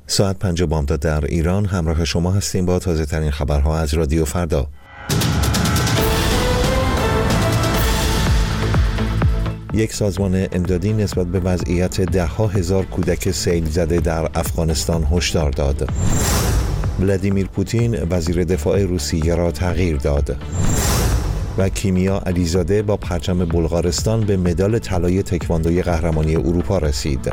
ساعت 5 بامداد در ایران همراه شما هستیم با تازه ترین خبرها از رادیو فردا. یک سازمان امدادی نسبت به وضعیت ده‌ها هزار کودک سیل زده در افغانستان هشدار داد. ولادیمیر پوتین وزیر دفاع روسیه را تغییر داد. و کیمیا علیزاده با پرچم بلغارستان به مدال طلای تکواندوی قهرمانی اروپا رسید.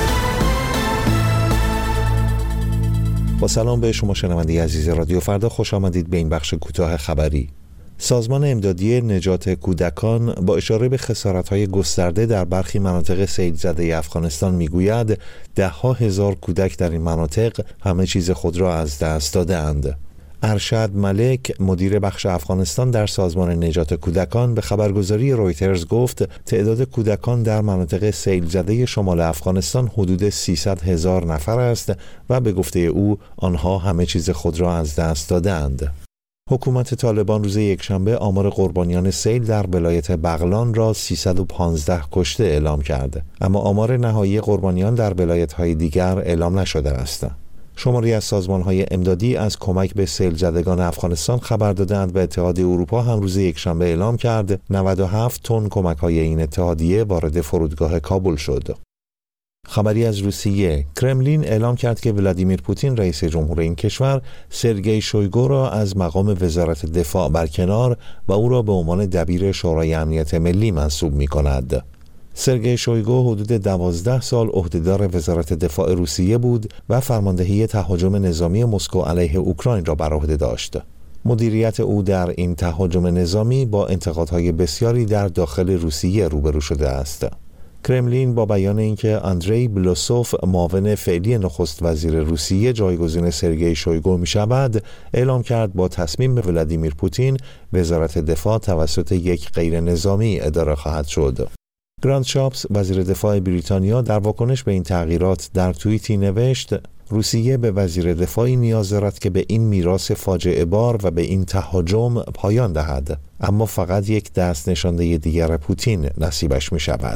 با سلام به شما شنونده عزیز رادیو فردا، خوش آمدید به این بخش کوتاه خبری. سازمان امدادی نجات کودکان با اشاره به خسارت‌های گسترده در برخی مناطق سیل زده افغانستان میگوید ده‌ها هزار کودک در این مناطق همه چیز خود را از دست داده‌اند. ارشد ملک مدیر بخش افغانستان در سازمان نجات کودکان به خبرگزاری رویترز گفت تعداد کودکان در مناطق سیل زده شمال افغانستان حدود 300,000 نفر است و به گفته او آنها همه چیز خود را از دست دادند. حکومت طالبان روز یکشنبه آمار قربانیان سیل در ولایت بغلان را 315 کشته اعلام کرد، اما آمار نهایی قربانیان در ولایت‌های دیگر اعلام نشده است. شماری از سازمان‌های امدادی از کمک به سیل زدگان افغانستان خبر دادند و اتحادیه اروپا هم روز یکشنبه اعلام کرد 97 تن کمک‌های این اتحادیه وارد فرودگاه کابل شد. خبری از روسیه: کرملین اعلام کرد که ولادیمیر پوتین رئیس جمهور این کشور سرگئی شویگو را از مقام وزارت دفاع برکنار و او را به عنوان دبیر شورای امنیت ملی منصوب می‌کند. سرگئی شویگو حدود 12 سال عهدهدار وزارت دفاع روسیه بود و فرماندهی تهاجم نظامی مسکو علیه اوکراین را بر عهده داشت. مدیریت او در این تهاجم نظامی با انتقادهای بسیاری در داخل روسیه روبرو شده است. کرملین با بیان اینکه آندری بلوسوف معاون فعلی نخست وزیر روسیه جایگزین سرگئی شویگو می شود، اعلام کرد با تصمیم ولادیمیر پوتین وزارت دفاع توسط یک غیر نظامی اداره خواهد شد. گراند شاپس وزیر دفاع بریتانیا در واکنش به این تغییرات در توییتی نوشت روسیه به وزیر دفاعی نیاز دارد که به این میراث فاجعه بار و به این تهاجم پایان دهد، اما فقط یک دست نشانده دیگر پوتین نصیبش می شود.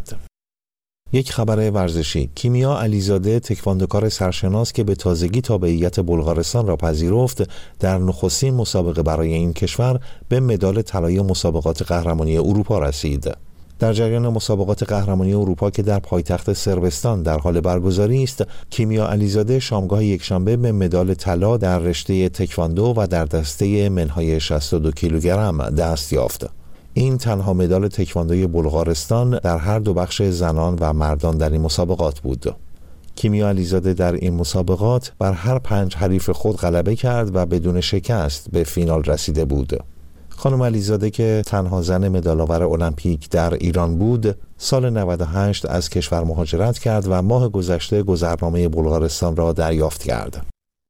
یک خبر ورزشی: کیمیا علیزاده تکواندوکار سرشناس که به تازگی تابعیت بلغارستان را پذیرفت در نخستین مسابقه برای این کشور به مدال طلای مسابقات قهرمانی اروپا رسید. در جریان مسابقات قهرمانی اروپا که در پایتخت صربستان در حال برگزاری است، کیمیا علیزاده شامگاه یکشنبه به مدال طلا در رشته تکواندو و در دسته منهای 62 کیلوگرم دست یافت. این تنها مدال تکواندوی بلغارستان در هر دو بخش زنان و مردان در این مسابقات بود. کیمیا علیزاده در این مسابقات بر هر 5 حریف خود غلبه کرد و بدون شکست به فینال رسیده بود. خانم علیزاده که تنها زن مدال‌آور المپیک در ایران بود، سال 98 از کشور مهاجرت کرد و ماه گذشته گذرنامه بلغارستان را دریافت کرد.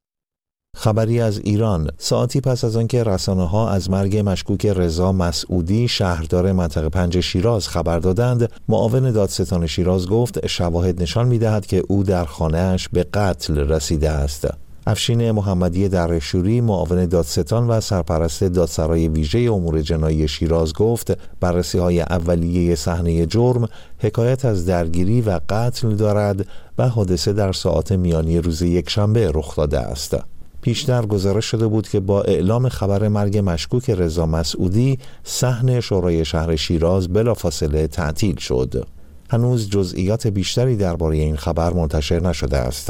خبری از ایران: ساعتی پس از آنکه رسانه‌ها از مرگ مشکوک رضا مسعودی شهردار منطقه 5 شیراز خبر دادند، معاون دادستان شیراز گفت شواهد نشان می‌دهد که او در خانه‌اش به قتل رسیده است. افشین محمدی درشوری معاون دادستان و سرپرست دادسرای ویژه امور جنایی شیراز گفت بررسی‌های اولیه صحنه جرم حکایت از درگیری و قتل دارد و حادثه در ساعات میانی روز یکشنبه رخ داده است. پیشتر گزارش شده بود که با اعلام خبر مرگ مشکوک رضا مسعودی صحن شورای شهر شیراز بلافاصله تعطیل شد. هنوز جزئیات بیشتری درباره این خبر منتشر نشده است.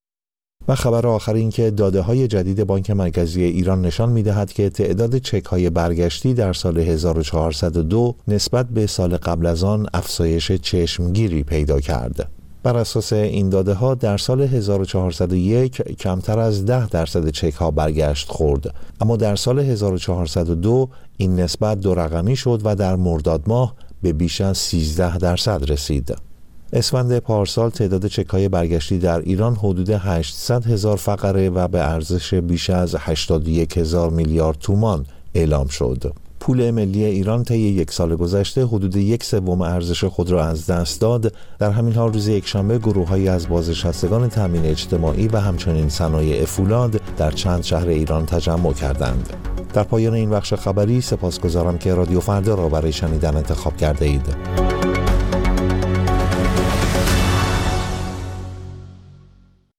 و خبر آخر این که داده‌های جدید بانک مرکزی ایران نشان می‌دهد که تعداد چک‌های برگشتی در سال 1402 نسبت به سال قبل از آن افزایش چشمگیری پیدا کرد. بر اساس این داده‌ها در سال 1401 کمتر از 10% چک‌ها برگشت خورد، اما در سال 1402 این نسبت 2 رقمی شد و در مرداد ماه به بیش از 13% رسید. اسفند پارسال تعداد چک‌های برگشتی در ایران حدود 800,000 فقره و به ارزش بیش از 81,000 میلیارد تومان اعلام شد. پول ملی ایران طی یک سال گذشته حدود 1/3 ارزش خود را از دست داد. در همین حال روز یکشنبه گروه‌هایی از بازنشستگان تامین اجتماعی و همچنین صنایع فولاد در چند شهر ایران تجمع کردند. در پایان این بخش خبری سپاسگزارم که رادیو فردا را برای شنیدن انتخاب کرده اید.